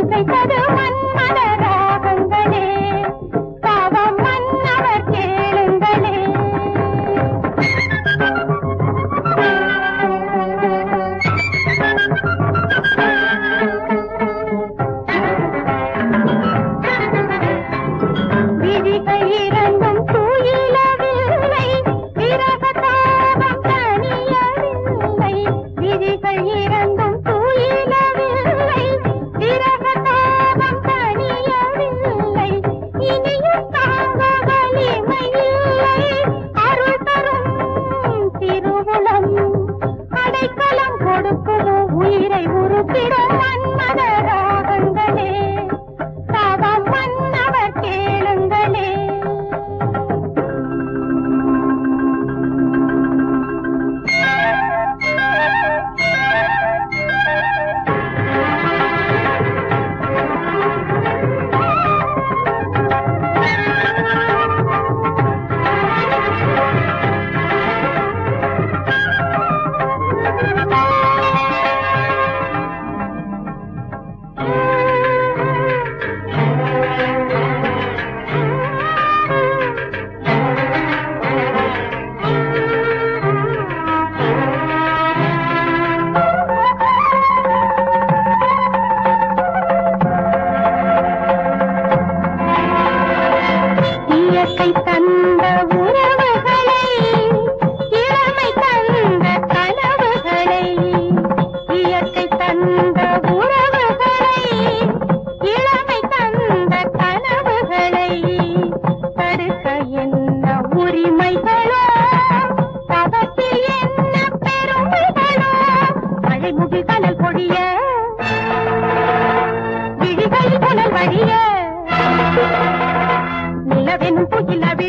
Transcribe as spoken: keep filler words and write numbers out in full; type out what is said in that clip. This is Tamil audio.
இசைத்தது மன்மத ராகங்களே, பாவம் மன்னவர் கேளுங்களே. விழிகள் இரண்டும் தூயிலவில்லை, விரக தாபம் தனியவில்லை. விழிகள் இரண்டும் தூயிலவில்லை, விரக தாபம் தனியவில்லை. இனியும் தாங்க வலிமையில்லை, அருள் தரும் திருவுளம் அடைக்கலம் கொடுக்குமோ உயிரை உருத்திடும் மன்மத ராகங்களே, பாவம் மன்னவர் கேளுங்களே. இயற்கை தந்த உறவுகளை, இளமை தந்த கனவுகளை, இயற்கை தந்த உறவுகளை, இளமை தந்த கனவுகளை தடுக்க என்ன உரிமைகளோ, தவத்தில் என்ன பெருமைகளோ. மழைமுகில் கனல் பொழிய, விழிகளில் கனல் வழிய, நிலவெனும் புகில்